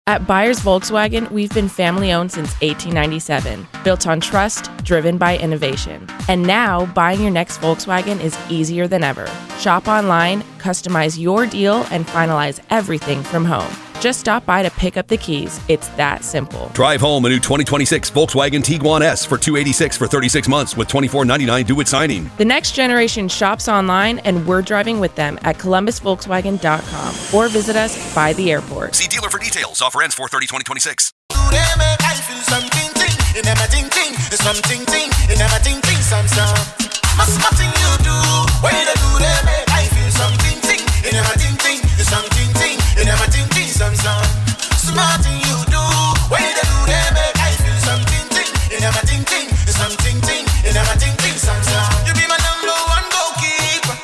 At Byers Volkswagen, we've been family-owned since 1897, built on trust, driven by innovation. And now, buying your next Volkswagen is easier than ever. Shop online, customize your deal, and finalize everything from home. Just stop by to pick up the keys. It's that simple. Drive home a new 2026 Volkswagen Tiguan S for $286 for 36 months with $24.99 due at signing. The next generation shops online, and we're driving with them at columbusvolkswagen.com or visit us by the airport. See dealer for details. Offer ends 4/30/2026. Something you do, when you do them, I feel something, you never think, something, you never think, something. You be my number one goalkeeper.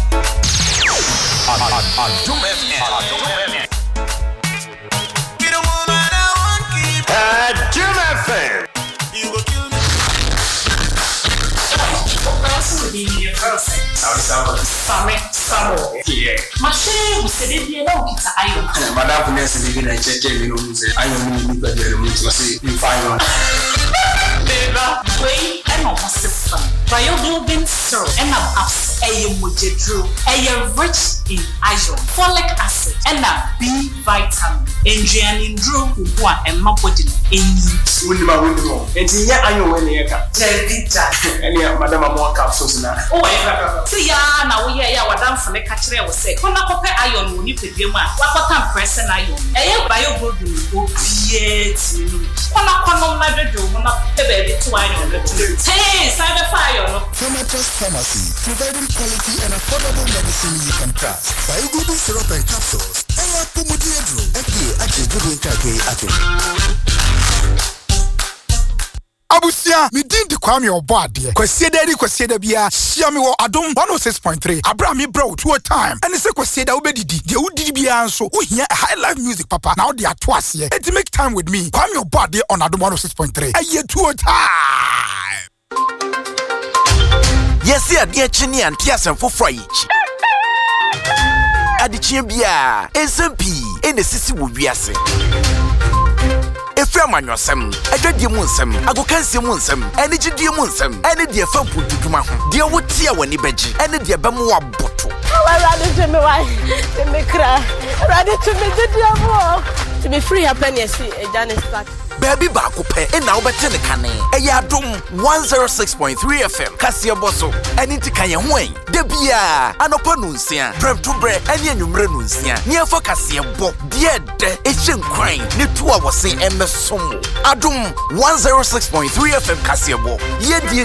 Be the woman I want keep. Jim FM. You go kill me. Also, the person. Samo. Yeah. Machine, we said it, you know, it's iron. Madam Vanessa, you can check it, you know, I don't need to get a move to say, you find one. Way and not system. Bio-building syrup and ups a mujidru, a rich in iron, folic acid, and a B vitamin. Engineering drew who are a mapodin in window. And yet I know when you can tell any of Madame more capsules now. Oh, see, now we are what I'm from the catcher was say. When I compare iron, when you could be one, what I'm pressing iron. A bio-building will create you. When I come on my bedroom, when I put the baby to iron. Hey, side of fire. Pharmacist Pharmacy, providing quality and affordable medicine you can trust. Bio-building syrup and capsules. FDA actually good in Abusia, me didn't Kwame or body. Kwesieda bia, share me or Adom 106.3. Abraham bro 2 time. And it's a kwesieda obedi. The Udi bia so we hear high life music, papa. Now they are twice here. Let's make time with me. Kwame your body on Adom 106.3. A year 2 time. Yes, yeah, dear Chini and Tiasan for French. Adichimbia, SMP, and the Sissy will be assay. If you're man yourself, I dread you munsem, I go can see munsem, and it's dear munsem, and it's dear fun put to my home. Dear what tear when you bedgy, and it's dear Bamua bottle. Ready to me, why? To me cry, ready to me, the dear walk. To be free, I plan yes, a Janice back. Baby Bakupe, and now better the canny. A yardum 106.3 FM, Cassia Bosso, and into Kayaway. Debia, an openuncia, Prem to bread, and Yanurenuncia, near for Cassia Bob, dear, Asian crying, near 2 hours say MS Somo. Adum 106.3 FM Cassia Bob, ye dear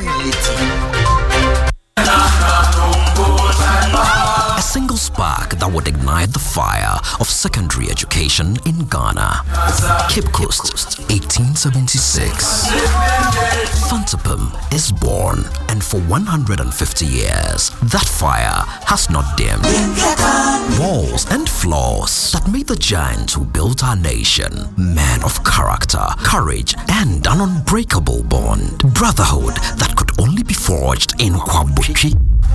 A single spark that would ignite the fire of secondary education in Ghana. Cape Coast, 1876. Fantapum is born, and for 150 years, that fire has not dimmed. Walls and floors that made the giants who built our nation men of character, courage, and an unbreakable bond. Brotherhood that could only be forged in Kwabuchi.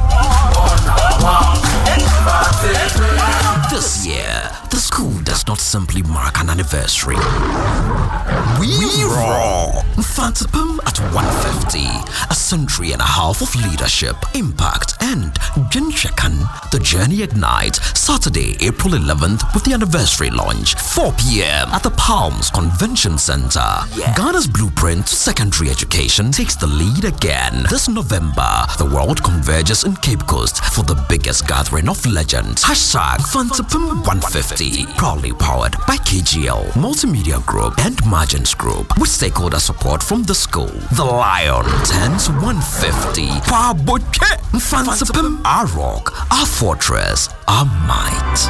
This year, the school does not simply mark an anniversary. We roar! Fantapum at 150, a century and a half of leadership, impact, and Jinshakan. The journey ignites Saturday, April 11th with the anniversary launch, 4 p.m. at the Palms Convention Center. Yeah. Ghana's blueprint to secondary education takes the lead again. This November, the world converges in Cape Coast for the biggest gathering of legends. #Fantapum 150. Proudly powered by KGL, Multimedia Group, and Margins Group, with stakeholder support from the school. The Lion turns 150. Fantapum, our rock, our fortress, our might.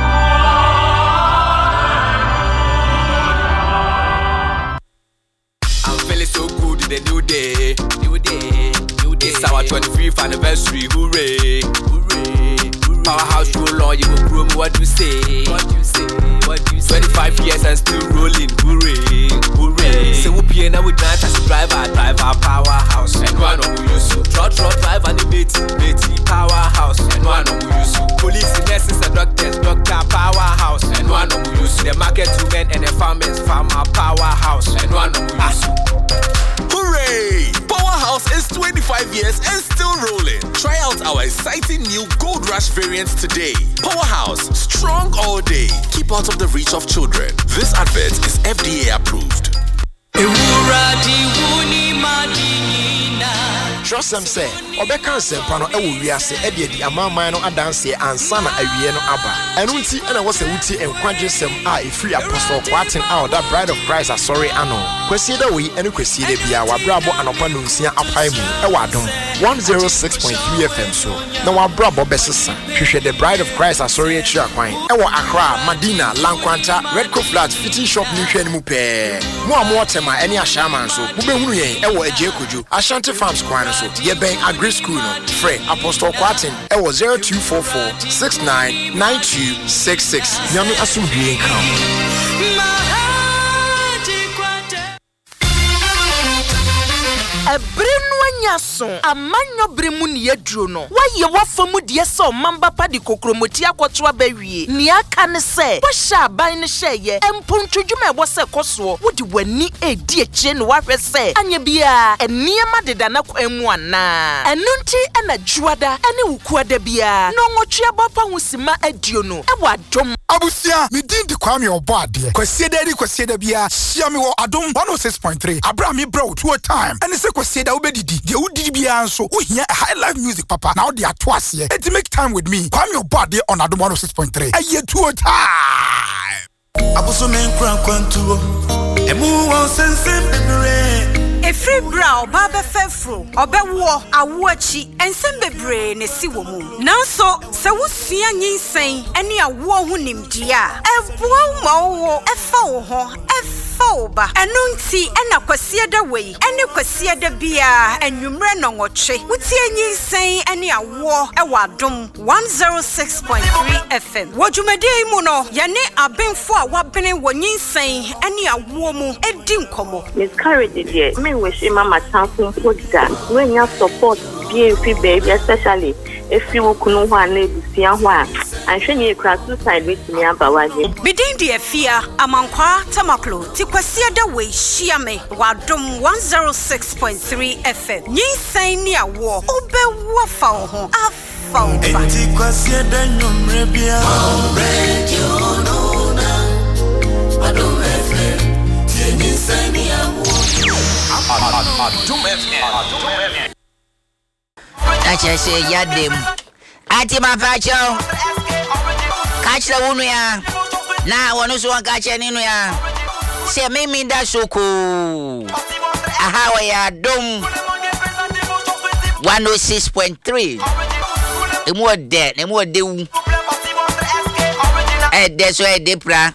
I'm feeling so good in the new day. It's our 25th anniversary, hooray, hooray. Powerhouse roll on, you go groom, what you say? 25 years and still rolling, hooray, hooray. So we'll be in a dance as a driver, powerhouse. And one of you use trot drive and the Betty powerhouse. And one of you use police, nurses and doctors, doctor powerhouse. And one of you use the market women and the farmers, I'm a powerhouse. And one of Hooray! Powerhouse is 25 years and still rolling. Try out our exciting new Gold Rush variants today. Powerhouse, strong all day. Keep out of the reach of children. This advert is FDA approved. Trust them say, Obeka Sempano Ewiase, Eddie, a man no adanse and Sana Avieno Abba. And Uti and I was a Uti and Quadrisem a free apostle quating out that bride of Christ are sorry ano. Kwesida we and Kwesida Bia, Brabo and Opanuncia Apaimu, Ewadum 106.3 FM so. Now our Brabo Bessasa, the bride of Christ are sorry at Chaquine, Ewa Accra, Madina, Lanquanta, Red Co Flats, Fitting Shop Nuken Mupe. More tema any Ashaman so, Ubemuye, Ewa Ejekuju, Ashanti Farms Quine. Yebeng Agri School no Frey Apostle Kwatin ewo 0244699266 Nyame asumdue nkam Ebrenwanyaso amanyo bremu ne yaduro no waye wafamu de so mamba pa de kokromoti akwoto abawie ne aka ne se wahya aban ne hyeye empontwudwuma ebo se koso wodi wani edi akire ne wahwe se anya bia eniema deda na kwanu ana enunti ana juada ene wukuada bia no nwotwe bapa husima adio no ewo adom abusia me din de kwame obo ade kwasieda bia hia me wo adom 106.3 abra me bro to a time and say kwasieda obedidi de udidi bia nso wo hia high life music papa now they are twice here it make time with me kwame obo ade on adom 106.3 aye to a time abuso men kwantuo emu won sense bebre Efri brow baba fefro obewo awoachi ensem bebre ne si wo mu nanso se wo sua nyinsen ene awo ho nimdia ebuo ma wo efa wo ho oba enunti ena kwasieda wei ene kwasieda bia enwumre no nwotwe wutie nyinsen ene awo ewadom 106.3 FM wodwumadei mu no yene abenfo a wabene wonyinsen ene awo mu edi nkomo miscarriage dey me wish mama tanfo foda when you support BNP baby especially if you kunu ho ana ebusia ho a anhwe ne kra suicide with me abawaje bidin de afia amankwa tamaklo ti kwasieda we hia me wadom 106.3 FM nyinsan ni awo obewo fa ho afa oba enti kwasieda nwumre bia radio no na wadom FM ti nyinsan ni awo adom FM Acha say yadem ati mapacho kachira wunu ya na wonu so kacha ninu ya se mimi da soko aha ya dom 106.3 emu de wu de so de pra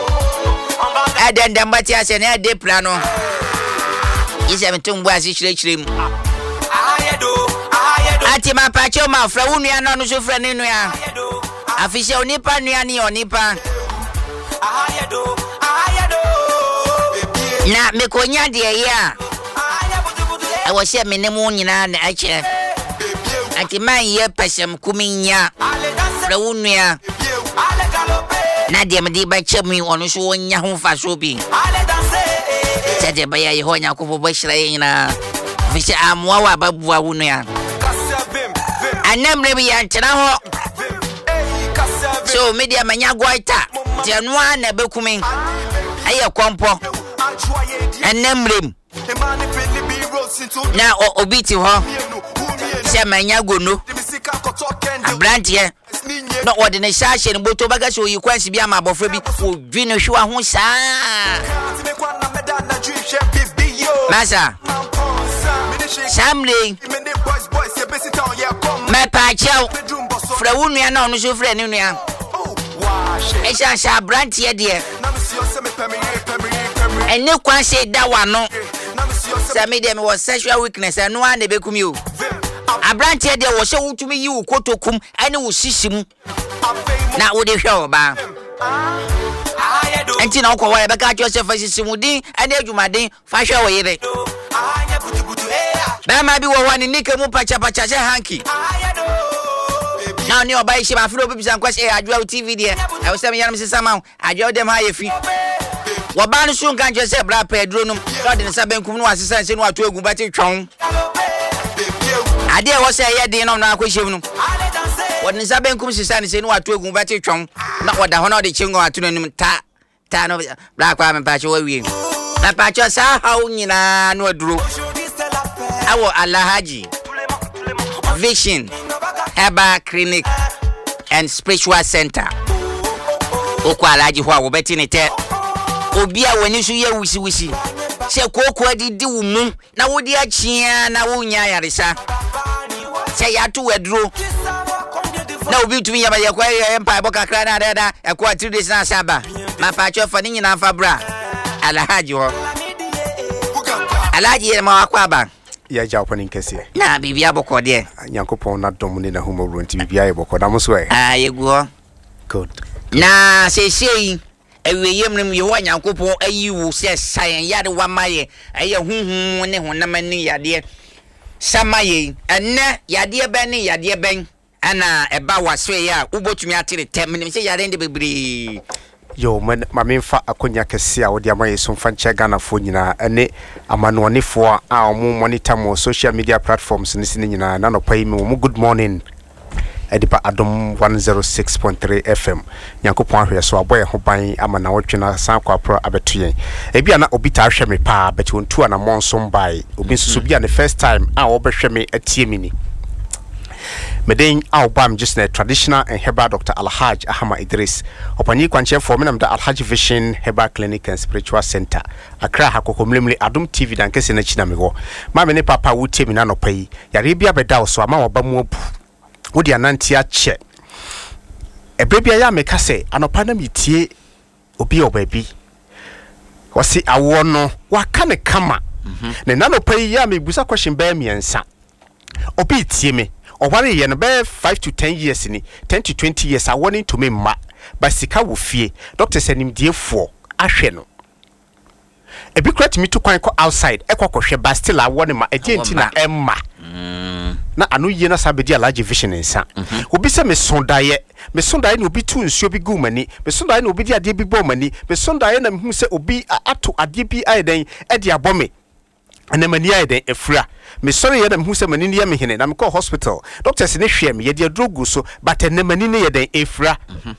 de mbati ase na de pra no ise metum bua si chirechirem ati mapacho mafra wunu ya no so fra ninu ya afisha onipa nua ni onipa na mekonya de ya awo se menemu nyina na ache ati man ye pesem kuminya fra wunu ya na de medi ba chemi onu so wonya ho fa so bi tede ba ya ye honya ko bo shira yina fisha amwa wa babu wa wunu ya anemre bi ya nchira ho so media manya goita tenwa na bekumi aye kompo enemrem na obiti ho se manya gono abrantie no wode ne shashe ne boto baga so yikwansi bia ma abofra bi odwi no hwa ho saa masa samle me pa chao fra wunu ya na onu so fra ne nua esha sha brantie de ene kwanse da wano sami de me was sexual weakness anu an be kumi o abrantie de wo se wutumi yi wo kotokum ane wo sisimu na wo de hwe oba enti na okwa wa be ka cho se fa sisimu din ane adwumaden fa hwe wo yire ba ma bi wo wani nike mu pacha se hanky now ni oba ishi ba furo bibisa nkwase adwa TV de e wo se me yanam sisa ma adwa dem ha ye fi Wabani soon can't just say bra pedronum, not in Saben Kumu assistance in what to go back to Chong. I dare was a year dinner on our question. What in Saben Kumu assistance in what to go back to Chong, not what the honor the Chingo to tan of black woman patch away. Na patch us how you know, Drew. Our Alahaji Vision Herbal Clinic and Spiritual Center. Okwalaji hwa wo beti ne te obi a wani so ye wisi se kokwa didi wo mu na wo di achia na wo nya yaresa se ya to wedro na obi tumi yaba ye kwa empire boka kra na dada e kwa 3 days na saba ma pa cho fa ni nyina fa bra Alahaji ho Alahaji ma akwa ba ya Japan nkesi na bibia boko de Nyankopon na dom ne na humoro nti bibia ye boko da mo so e yegu good na sei eweyem nim ye wa Nyankopon ayiwu se sayen yade wa maye eye hunhun ne honam ani yade samaye enne yade ben ne yade ben ana eba waswe ya ubotumi atere tem nim se yade nde bebre yo man mamemfa akonya kese a wodi amaye so mfa nche Ghana fo nyina ene amanonefo a omo monitor mo social media platforms ni sine nyina na no pai me mo good morning edipa adom 106.3 FM Nyankopon ahwe so aboye ho ban ama na wotwena san kwa pro abetuyen ebia na obi ta ahwe me pa beti ontu ana monsom bai obi nsusu bia the first time a obehwe me atie mi ni Medin Albam just a traditional and herbal Dr. Alhaj Ahama Idris. Opani kwanche for me the Alhaj Vision Herbal Clinic and Spiritual Center. Accra hakokomlemle Adum TV dan kese na china mego. Ma me ne papa wutie mi na no pai. Yare bia beda so ama oba mu abu. Wodi ananti ache. Ebrebia ya meka se anopa na mitie obi obabi. Wasi awo no waka ne kama. Ne na no pai ya me busa question ba miensa. Obi tie me. Oware ye no be 5 to 10 years ni 10 to 20 years I want to me ma basika wo fie doctor sanim diefo ahwe no ebi krat me to kwan ko outside ekwakohwe ba still I want ma agenti na emma na anu ye na sabedi Alhaji Vision nsa obi se me sondaye no obi tu nsuo bi gu mani me sondaye no obi di ade bi bo mani me sondaye na me hu se obi ato ade bi ayeden e di abome and mani ayeden efura me sorry ye dem hu se mani ne me hene na me call hospital doctors ne hwe me ye de drogu so but ne mani ne ye den efura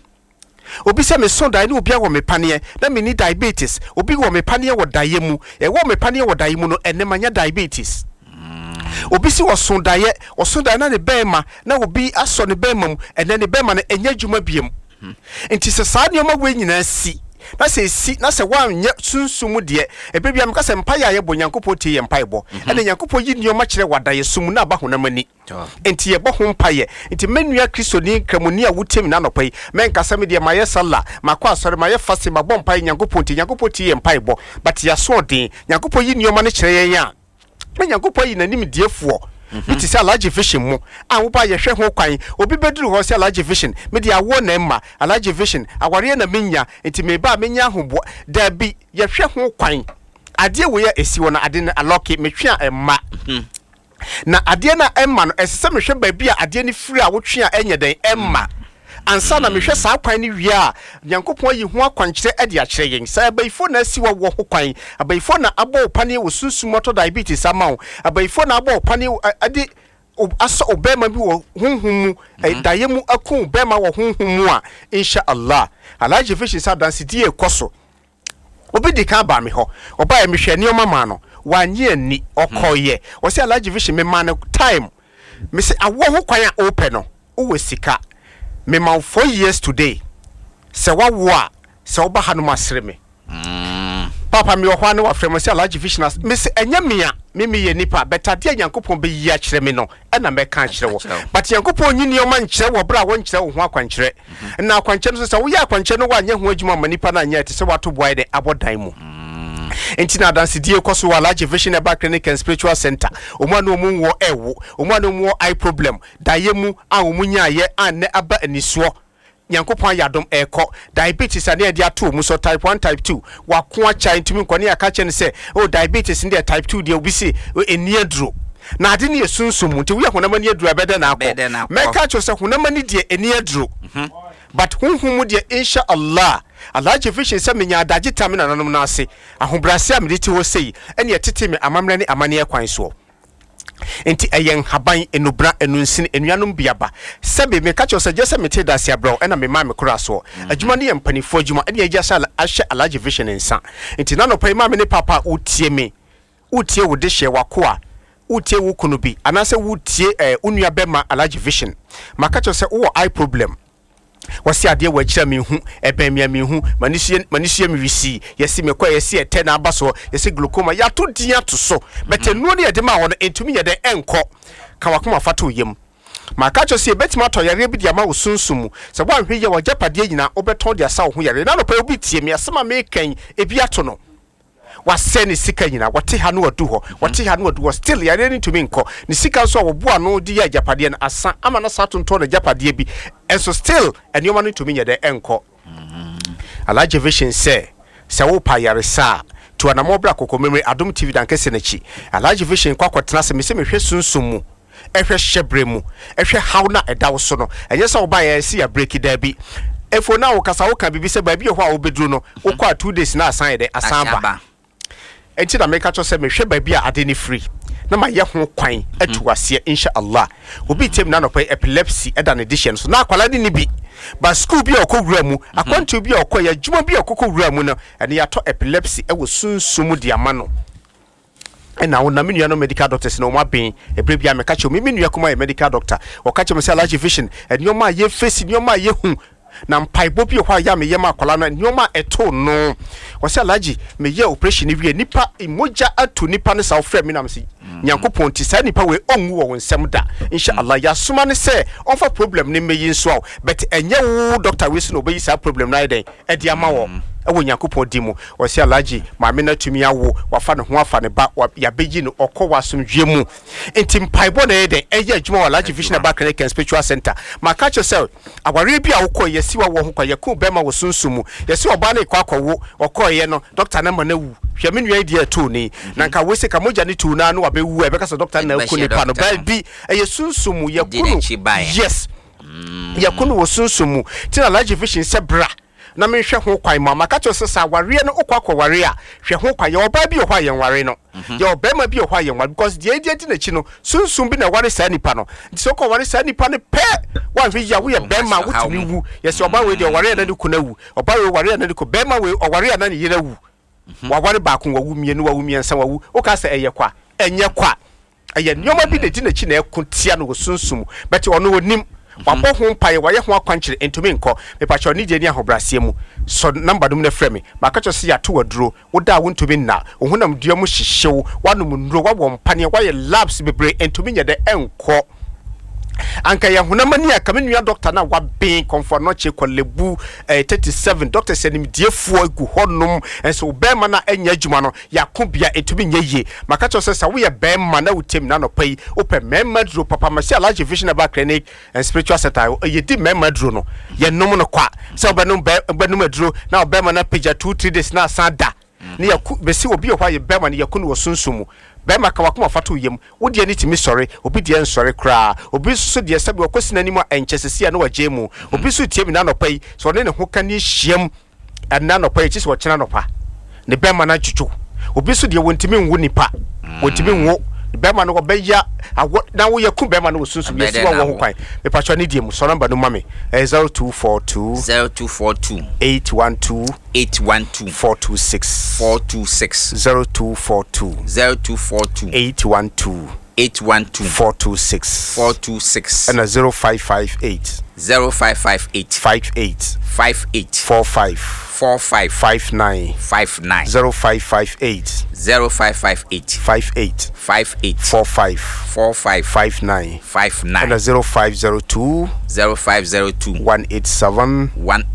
obi se me sonda ne obi a wo me panie na me ni diabetes obi wo me panie wo daye mu e wo me panie wo daye mu no ene manya diabetes obi si wo sonda na ne bema na obi aso ne bema mu ene ne bema na enya djuma biem enti se saa ne ma we nyina si na se wan nye sunsumu de ebebia mka se mpa ya ye bo Nyankopon tie ye mpa ebo ene Nyankopon yi nioma kire wadaye sumu na ba honamani enti ye bo ho mpa ye enti menua Kristo ni kramoni a wutemi na nopai menka se me de maye sala makwa asore maye fast ma bo mpa Nyankopon tie ye mpa ebo but ya so den Nyankopon yi nioma ne kire ye ya Nyankopon yi nanim diefuo Biti se Alhaji Vision mu a wo ba ye hwe ho kwan obi beduru ho se Alhaji Vision me dia wo na emma Alhaji Vision aware na menya enti me ba menya hobo da bi ye hwe ho kwan ade wo ya esi wo na ade na aloki me twa emma na ade na emma no esese me hwe ba bi a ade ni firi a wo twa enye den emma ansa na me hwe saa kwan ni wie a Nyankopon yi ho akwankyere ade a kyere yen sa abaifo na si wo ho kwan abaifo na abo pane wo sunsumoto diabetes amawo abaifo na abo pane ade aso obema bi wo hunhum daye mu akun obema wo hunhum a insha Allah Alhaji Vision sa dansi die ekoso obi di ka ba me ho oba ya me hwe ne omama no wanye ani okoye wo se Alhaji Vision me man time me se awo ho kwan a open no wo sika me ma 4 years today se wawa se oba hanu masre me papa me ohwa ne wa frem se Alhaji Vision me se enya mea me ye nipa betade Nyankopon be yi a kire me no e na me kan kire wo but Nyankopon nyini o man kire wo bra wo nkire wo ho akwankire na akwankire no se wo ya akwankire no wa anya ho adwuma ma nipa na anya te se wato boy de abodan mu Entina dance die koso Alhaji Vision Herbal Clinic and Spiritual Center omanu omu wo ewo omanu omu eye problem dayemu a omunya ye ane aba anisuo Nyankopon yadom eko diabetes ane dia to mu so type 1 type 2 wako acha ntumi nkwane aka che ne se oh diabetes ndi type 2 dia obi se eni aduro na ade ne yesunsumu nti we honamani aduro abede na akọ meka cho se honamani die eni aduro but hunhumu die insha Allah Alaji vision se menya adagye tam na nanom na ase ahobrase a mediti ho sei ene etete me amamre ne amane kwan so enti eyen haban enubra enunsin enuanom biaba sebe me ka chose je se mete da sia bro ena me ma me kura so adwuma ne yempanifo adwuma ene ye sha ahye Alaji vision nsa enti na no pai ma me ne papa utie me utie wo de hye wakoa utie wo kunu bi anase utie unua bema Alaji vision maka chose wo eye problem wasi ade wa kira me hu ebemia me hu manisia me wisi yesi me kwa yesi ete na abaso yesi glaucoma ya to dia to so betenuo ne yedema won entumi yede enko ka wakoma fato yem maka chose e betima to yare bi dia ma wo sunsumu se bo anhwe ye wo japade nyina obeton dia sa wo hu yare na no pa obi tie me asema me kan ebi ato no waseni sika nyina wate ha no wadu ho wate ha no wadu still yare ni tumi nko ni sika so wo boa no di ya japade na asa ama na sa tonto na japade bi enso still enioma no tumi nyede enko Alaji vision say se wo pa yare sa to anamo bra kokomemre Adom TV dan kese na chi Alaji vision kwa kwatena se me se me hwe sunsumu ehwe hyebre mu ehwe haw na edawo so no enye se wo ba ya si ya break da bi efo na wo kasa wo kan bibi se ba bi ho a wo bedru no wo kwa 2 days na asan de asamba enti da make cho se me hwe ba bi a ade ni free na ma ye ho kwan atuwase inshallah obi tem na no pa epilepsy eda na edition so na akwala ni bi ba school bi okowura mu akwantu bi okoya djuma bi okokowura mu no ene ya to epilepsy e wo sunsumu di amano ena wona menua no medical doctors no ma ben ebre bia me ka che o menua kuma ye medical doctor o ka che me se Alaji vision enioma ye face enioma ye hu na mpaibo bi ho ya me ye ma akwala no enioma eto no wo se Alaji me ye operation ni wie nipa imoja atu nipa ne sa ofre me na me se nyankopon ti sa nipa we onwu wo nsem da inshallah ya suma ne se onfa problem ne meyi nso but enye wo doctor we se no obeyi sa problem na eden e dia ma wo ewo nyankopon di mu wo se Alaji ma me na tumi awo wafa ne ho afa ne ba ya beji no okọ wasomdwe mu enti mpaibo na eden eye adwuma wa Alaji vision ba clinic and spiritual center ma ka cho se aware bi a wo kọ yesi wa wo ho kwa yakun bema wo sunsumu yesi oba na ikọ akọwo okọ ye no doctor na ma na wu hwe me nua idea to ni na nka we se ka moja ni tu na no abewu ebe ka se doctor na ku ni pa no ba bi eye sunsumu yakunu yes yakunu wo sunsumu ti na Alaji vision se bra na me hwe ho kwan mama ka cho sesa ware no okwa ware a hwe ho kwan ye oba bi ohwa ye ware no ye obema bi ohwa ye ware because the idea ti na chi no sunsum bi na ware sa nipa no so ko ware sa nipa ne pe wan hwe ya wo ye bema wutumi wu ye se oba we de ware na ni ku na wu oba we ware na ni ku bema we ware na ni ye na wu wa ware ba kun wa wu mie no wa wu mie nsa wa wu o ka se eye kwa enye kwa eye nyoma bi de ti na chi na ekuntia no sunsum but ono wonim wabo ho mpaye waye ho akwankyere entumi nko mepacho ni je ni ahobrase mu so number dum na frame maka cho se ya to waduro woda wontumi na ohunam dua mu hyehyew wanum nduro wabo mpane waye labs bebre entumi nyede enko anka ya hunamani akamenu ya doctor na waben comfort no che kolebu 37 doctor senim diefu agu honum enso bema na enya adwuma no yakobia etumi nyeye maka cho se wo ye bema na utem na no pai ope memma dro papa ma se Alaji vision ba clinic and spiritual center ye di memma dro no ye nom no kwa se obenum adro na obema na page 2-3 days na asada ni yaku besi obi ohwa ye bema ni yakunu wo sunsumu bema ka wakoma fato yem wodi ani timi sori obi de ensori kra obi so de sabi wakosi nani mu enchesesi na wajemu obi so tie mi na no pai so ne ho kan ni hiem na no pai chisi wo chena no pa ne bema na chuchu obi so de wontimi nwu nipa wontimi nwu bema no obeya na wo yaku bema no sunsu yesi wo ho kwan me pacho ni diem so number no mame 0242 812 426 0242 812 426 and 0558 58 45 59 0558 58 45 59 and 0502 187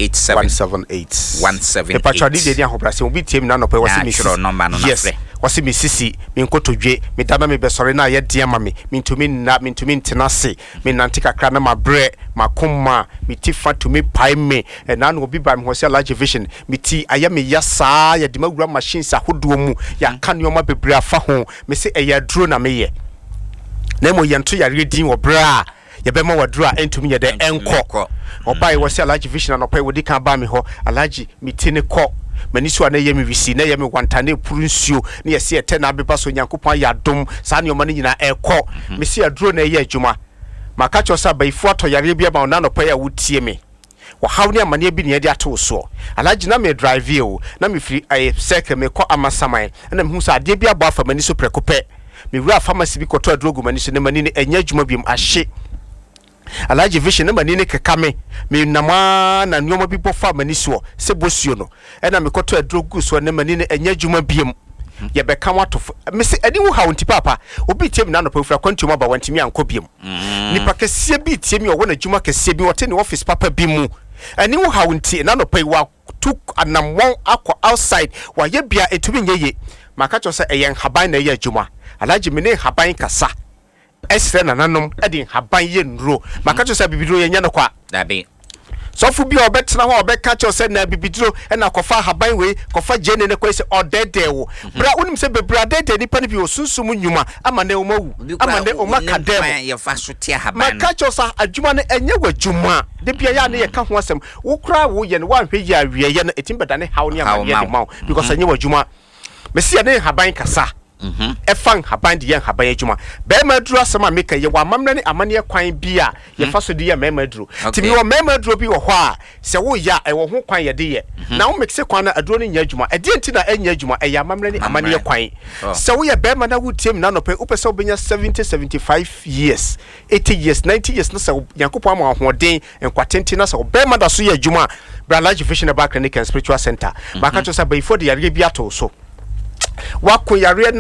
178 the patroni de ahobrase obi tiem na no pe wasi mi shiro number no na frɛ wasi mi sisi mi nkotodwe mi dama mi besore na ye de ama mi ntumi ntenase mi nante kakra na mabre makoma mi tifa to mi pai me na no obi ba mi ho se Alaji vision mi ti aya mi yasa ya de magura machines ahodo mu ya kanoma bebre afa ho mi se eya duro na me ye na mo yanto ya redin wo bra yɛbɛma wadura entumi yɛ de enko obai wo se alaji vision anopai wodi kan ba me ho alaji mitine kɔ mani so na yemi wisi na yemi wantane puru nsuo na yɛse yɛtɛ na abeba so nyankopɔn yɛ adom saa ne ɔma no nyina ɛkɔ me se aduro na ɛyɛ adwuma maka kyerɛ sɛ abaifo atɔyare bia ma na anopai a wotie me wahaw ne amane bi ne yɛde ato so alaji na me drive o na me firi circle me kɔ amasaman na me hu sɛ ade bia bɔ afa mani so prɛko pɛ me wura pharmacy bi kɔtɔ aduro gu mani so ne mani ne ɛnya adwuma biam ahye alaji vision na mani ne keka me nama na nyoma bi bɔ fa mani so se bosuo no ɛna me kɔtɔ aduro gu so ne mani ne ɛnya adwuma biam ye be kan wato me se eni wo ha wonti papa obi tie mi na no pafura kwantuma ba wantimi anko biam nipa kese bi tie mi o wona adwuma kese bi wote ne office papa bi mu eni wo ha wonti na no pai wa took anamwon akọ outside wa ye bia etumi nyeye maka cho se eyen haban na ye adwuma alaji me ne haban kasa esre nananom edi haban ye nro maka cho se bibidro ye nya no kwa dabe so fu bi obetena ho obeka cho se na bibidro e na kofa haban we kofa jene ne kwese odedewo bra unim se bebra dede nipa ne bi osunsum nyuma ama ne omawu ama ne omakadem ye fa so tia haban maka cho sa adwuma ne enye wadwuma de bia ya ne ye ka ho asem wo kra wo ye ne wa hwe ye awie ye no etimbeda ne hawo ne ama ye de mawo because enye wadwuma mesia ne haban kasa efan haban de yen haban adwuma be maduru asema meka ye wa mamna ne amane kwan bia ye fa so de ye maduru timi wo maduru bi wo ho a se wo ya e wo ho kwan ye de ye na wo mekse kwan na aduro ne nya adwuma e de enti na enya adwuma e ya mamna ne amane kwan se wo ye be ma na wo tiem na no pe upese obenya 70 75 years 80 years 90 years no se yankopon ama hoden enkwatenti na se be ma da so ye adwuma bra large vision back clinic and spiritual center ba ka to say before the yare bi ato so wako yare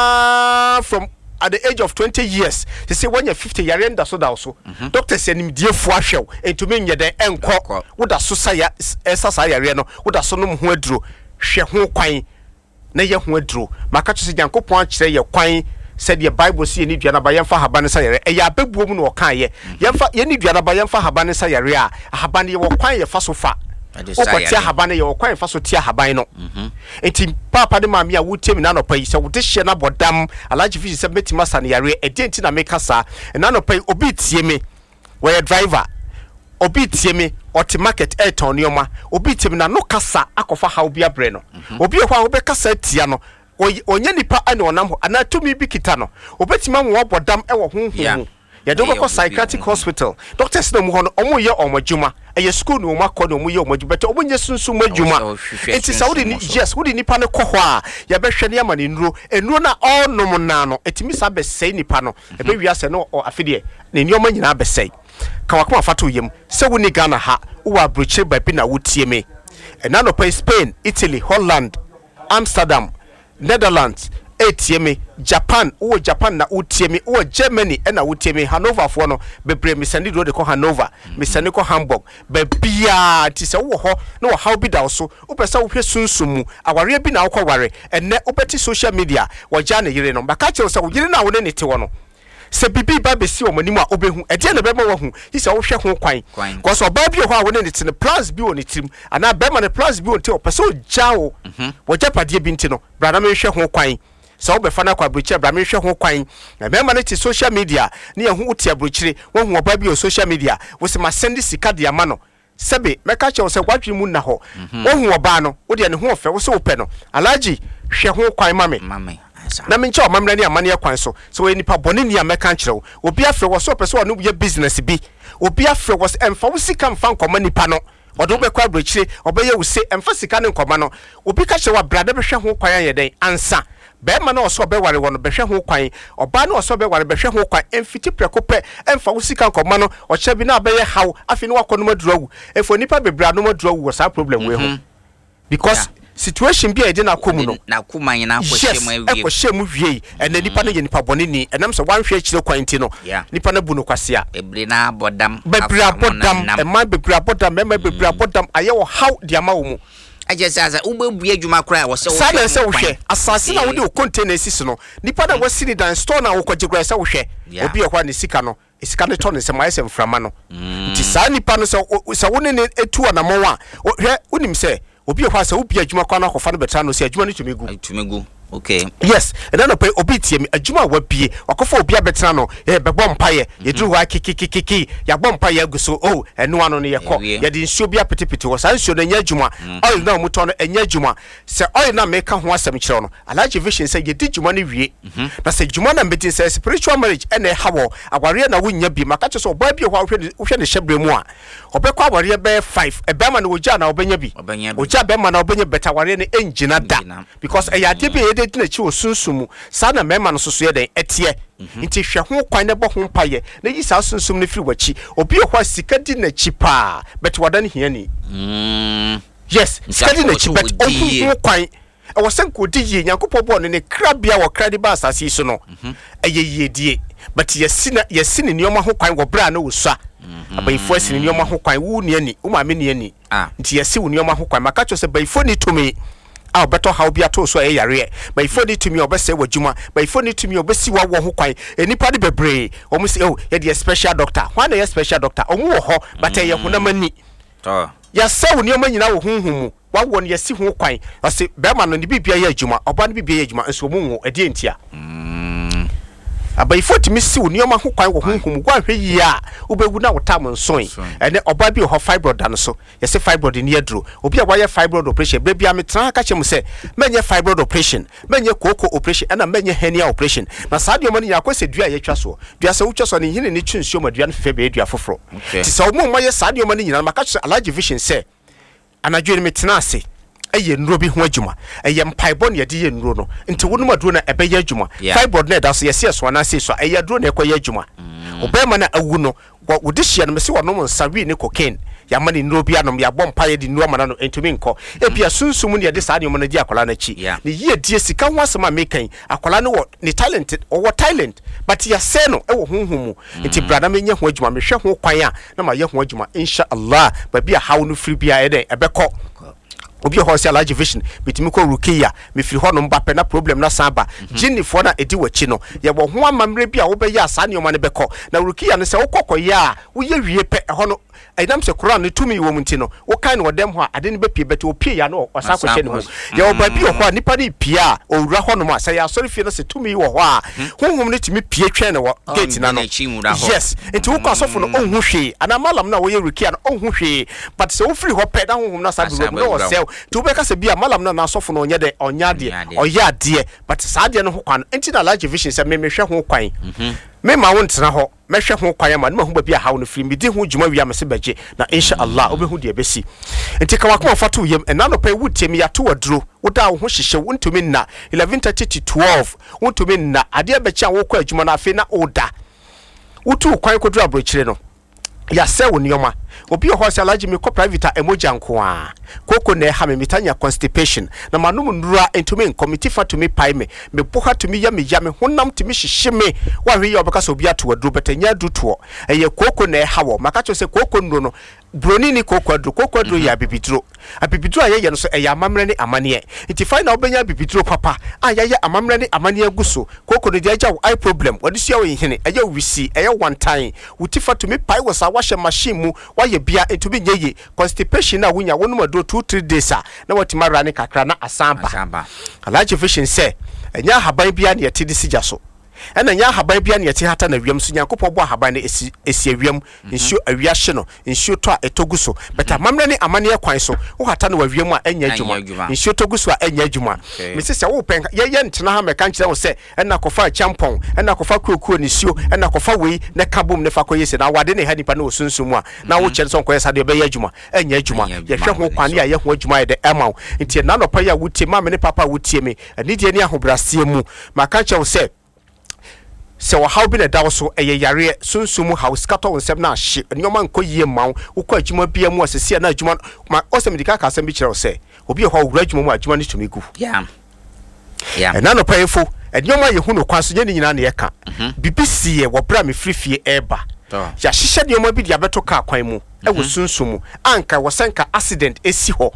na from at the age of 20 years they say when you're 50 yare nda so da so doctor say nim die fu ahwew entumi nye den enko woda so sa ya esasa yare no woda so no ho aduro hwe ho kwan na ye ho aduro maka to say yankopon akire ye kwan said the bible see ni duana ba yemfa habane sa yare e ya bebuo mu no kan ye yemfa ye ni duana ba yemfa habane sa yare a habane ye wo kwan ye fa so fa okotia habane ye okwan fa so tia haban no enti papa de maami a wutiem na no pai se wote hye na bodam alaji fishi se metima san yare e denti na meka sa na no pai obi tie me we driver obi tie me oti market e ton yoma obi tie me na no kasa akofa ha obi abre no obi ho a obi kasa tia no onye nipa ane onam ho ana tumi bi kita no obetima mo bodam e wo honhom ya do go psychiatric hospital doctors no mu ho no omo ye omadwuma eye school no makọ no omo ye omadwuma but omo nye sunsun madwuma enti saudi ni yes wodi nipa ne kọ ho a ya behwe ne ama ne enuro na onom na no etimi sa be sei nipa no e be wiase no afide ne nioma nyina be sei ka wakoma fato yem se woni Ghana ha wo abroche ba bi na wotie me na no pa Spain Italy Holland Amsterdam Netherlands etieme Japan o Japan na utieme o Germany na utieme Hanover fo no bebre mesani do de ko Hanover mesani ko Hamburg be bia ti se wo ho na wo haw bi da so wo pesa wo hwe sunsumu aware bi na wo kware enne obeti social media wo ja na yire no baka che se wo yire na wo ne te wo no se bibi ba be si o manimu a obehu e de na be ma wo hu ti se wo hwe ho kwan ko so ba bi ho a wo ne te ne plus bi oni tim ana be ma ne plus bi on te o pesa o ja wo wo japade bi nti no brada me hwe ho kwan so be fana kwa brochire bra me hwe ho kwan na be ma ne ti social media ne ye hu uti brochire wo hu oba bi o social media wo se ma send sika de ama no sebe meka che wo se gwadwe mu na ho wo hu oba no wo de ne ho ofe wo se wo pe no alaji hwe ho kwan mame na me nche o mamre ne amane kwan so we nipa bone ni ameka nkyerɛ obi afre wo so pese wo no ye business bi obi afre wo se emfa wo sika mfa nkoma nipa no odo be kwa brochire obeye wo se emfa sika ne nkoma no obi ka kyerɛ wa brada be hwe ho kwan ye den ansa be ma na oso be ware wono be hwe ho kwan oba na oso be ware be hwe ho kwan emfiti prekope emfa wo sika nkoma no o kye bi na be ye haw afi no wakono madurawu efo nipa bebra no madurawu wo sa problem we ho because situation bi e de na komu no na kuma nyina akohyem awie akohyem wie ena nipa no ye nipa bone ni enam se wanhwe akire kwanti no nipa na bu no kwasea ebre na bodam bebra bodam e man bebra bodam e man bebra bodam aye wo haw de ama wo mu ajesasa ubebu adwuma kra wo se wo sada se wo hwe asase na wo de container sisi no nipa da wo sini dan store na wo kwaje kra se wo hwe obi e kwa ne sika no esika ne to ne se mai se mframa no nti sa nipa no se wo ne etu anamo a hwe unim se obi e kwa se obi adwuma kwa na kofa no beta no se adwuma no tumegu Okay. Yes, and then pay obiti me adwuma wa bie wakofo obi abetena no bebo mpaye yedru wa kiki ya bom mpaye aguso oh eno ano ne yekọ ye de nsuo bi apetepete wo san nsuo na nya adwuma oil na muto no enya adwuma se oil na meka ho asem kire no Alhaji Vision say ye di adwuma no wie na se adwuma na mbeti say spiritual marriage ene hawo agware na wonya bi maka che so oba bi ho hwe ne hyebre mu a obekọ agware be 5 ebema na ogya na obenya bi ogya bema na obenya beta agware ne engina da because eyade bi de na chi osunsumu sa na mema no soso ye den etie nti hwe ho kwan ne bo ho mpaye na yi sa osunsum ne firi wachi obi ho sika di na chi pa but wadan hiani yes sika di na chi but ohu kwan e wo senko di ye nyankopɔ bo ne krabia wo kradi ba asase so no eyeye die but yesine nioma ho kwan wo bra na wosua abayifo asine nioma ho kwan wu ne ani wo ma me ne ani nti yesi wo nioma ho kwan maka cho se bayifo ni tumi better how be at so yare but if you to me obese wadwuma but if you to me obesi wa wo ho kwan enipa de bebre omo say oh ye the special doctor why na special doctor omo wo ho but ye honamani ya se wo nioma nyina wo hunhumu wa wo ne yesi ho kwan o se be ma no ne bibia ye adwuma oba ne bibia ye adwuma nso omo wo ade entia abayifo timi si wo nioma ho kwan wo hunhum gwa hwe yi a ubegu na wotam nson ene oba bi ho fibroid dan so yesi fibroid ni aduro obi a waye fibroid operation be bia metra ka chem se menye fibroid operation menye koko operation ena menye hernia operation na sadio mani yakose dua ye twaso dua se wutwaso ne hine ne twinsuo ma dua no fefe be dua foforo ti se omo moye sadio mani nyina maka che Alhaji Vision se anadwo ni metena ase eye nro bi ho adwuma eye mpaibon ye de ye nro no nti wonum aduro na ebe ye adwuma fibroid na da so ye se so na se so eye aduro na ekoye adwuma obema na awu no wo de hia no me se wonom nsawi ne cocaine ya mani nro bi anom ya bom paye di nro mana no entumi nko e bia sunsum ne de saa ne mo na di akola na chi ne ye die sika ho asema mekan akola no ne talented or talent but ya se no e wo honhum nti brada menye ho adwuma me hwe ho kwan a na ma ye ho adwuma insha Allah ba bia hawo no free bia e de ebekọ obi ho se Alhaji Vision bitimi ko rukiya me firi ho no mbape na problem na samba jinni fo na edi wachi no ye wo ho amamre bi a wo be ya asa ne o ma ne beko na rukiya no se wo kokoya wo ye wie pe ho no ainam se Quran ne tumi wo munti no wo kan no dem ho a ade ne be pie bete wo pie ya no osa ko hye ne mu ye wo ba bi ho a nipa ne pie a owura ho no ma se ya sorry fie no se tumi wo ho a honhom ne timi pie twen ne wo gate na no yes enti wo ko asofo no onhu hwe ana malam na wo ye rukiya no onhu hwe but se wo free ho pe da honhom na sa bi wo no se to be ka se bia malam na asofo no onye de onyade oya de but saade no ho kwan enti na Alhaji Vision se me hwe ho kwan me ma won tena ho me hwe ho kwan ma no hu ba bia hawo no free me di ho djuma wi am se beje na insha Allah obehu de besi enti ka wakoma fato yem ena no pe wutem ya to waduro woda wo ho hyehye wontumi na 11:30 to 12 wontumi na ade be cha wo kwa adjuma na afi na oda wotu kwan kodura abrochire no ya se wo nioma obi ho se Alhaji me ko private emoja nko a koko na ha me mitanya constipation na manum nura entumi committee fa to me pai me boha to me ya me honam to me hyehye me wa hwe ya obeka so obi ato aduro betanya duto eye koko na ha wo maka cho se koko nuro no broni ni koko aduro ya bibiduro abibiduro aye no so eya amamre ne amane iti final obenya bibiduro papa ayaye amamre ne amane aguso koko no dia eye problem wadi sia wo hene eye wisi eye one time utifa to me pai was a wash machine mu ye bia etubi nyeye constipation na wunya wonu mado 2-3 days na watima rane kakra na asamba Alhaji Vision say enya haban bia na yete disija so ena nya haban bia na yete hata na wiam so nyankopɔ bo haban na esi wiam nsuo awia hye no nsuo to a etogu so beta mamre ne amane kwan so wo hata na wiam a enya adwuma nsuo togu so a enya adwuma me se wo pen ye ntena ha meka nkire wo se ena kofa champon ena kofa kuokuo ne suo ena kofa wei ne kabom ne fa koye se na wade ne ha nipa na osunsumu a na wo kyere so nkoye sa de be adwuma enya adwuma ye hwe ho kwan ya ye ho adwuma ye de ema nti na no pa ya wutie ma me ne papa wutie me ani die ne ahobrasie mu maka nkire wo se so how be na dawo so eye yare sunsumu house kato wonsem na hye nyoma nko yie mawo ukọ adwuma bia mu asese na adwuma ma osemedika ka asem bi kire wo se obi ho wura adwuma mu adwuma ni tumi gu na no payefo nyoma ye hu no kwan so nye nyina na ye ka BBC ye wo bra me frifie eba ya hihye nyoma bi dia beto ka kwan mu e wo sunsumu anka wo senka accident esi ho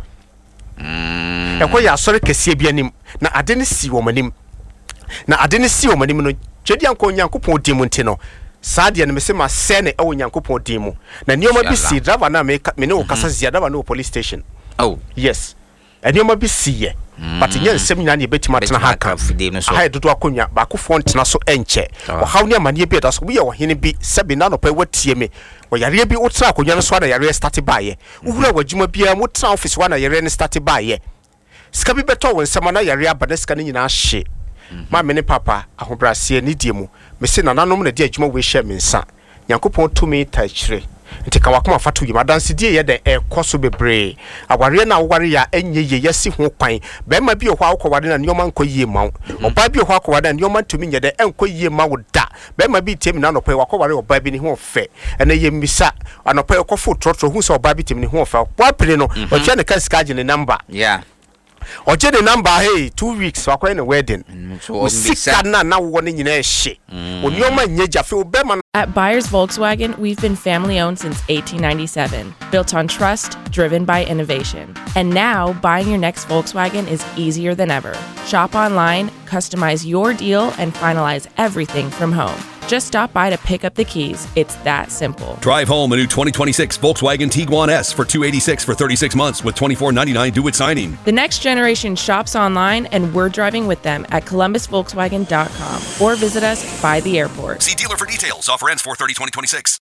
ekọ ya sori kese bia nim na ade ne si wo manim na ade ne si wo manim no twedi anko nyankopon dimu ntino saade ne mese ma se ne ewo nyankopon dimu na nioma bi si driver na me ne wo kasa zia driver no police station yes enioma bi si ye but nya nsem nyina ne betima tena ha kan ha dodo akonya ba ko fo ntena so enche wo haw ne amane bi da so bi ye wo hene bi sebe na no pa watie me wo yare bi wo tena akonya no so na yare start baaye wo hura wajuma bia mo tena office wa na yare ne start baaye sika bi beto wo nsema na yare abana sika ne nyina hye ma me ne papa ahobrase ni die mu me se nananom na die adwuma we hye me nsa Yankopon tumi ta chire nti ka wakoma fatu yi madanse die ye de ekoso bebre aware na aware ya enye ye yesi ho kwan be ma bi ohwa akowade na nyoma nko yie mawo oba bi ohwa akowade na nyoma ntumi nye de enko yie mawo da be ma bi temi na nopo wakoware oba bi ni ho fe ena ye misa anopo ekofo trotro hu se oba bi temi ni ho fe kwa pere no o twa ne kan skaje ne number oje the number hey 2 weeks wakwa na wedding sika na wo ne nyina ehye onioma nyeja fe obema. At Buyers Volkswagen, we've been family owned since 1897, built on trust, driven by innovation. And now, buying your next Volkswagen is easier than ever. Shop online, customize your deal, and finalize everything from home. Just stop by to pick up the keys. It's that simple. Drive home a new 2026 Volkswagen Tiguan S for $286 for 36 months with $24.99 due at signing. The next generation shops online, and we're driving with them at ColumbusVolkswagen.com or visit us by the airport. See dealer for details. Offer ends 4/30/2026.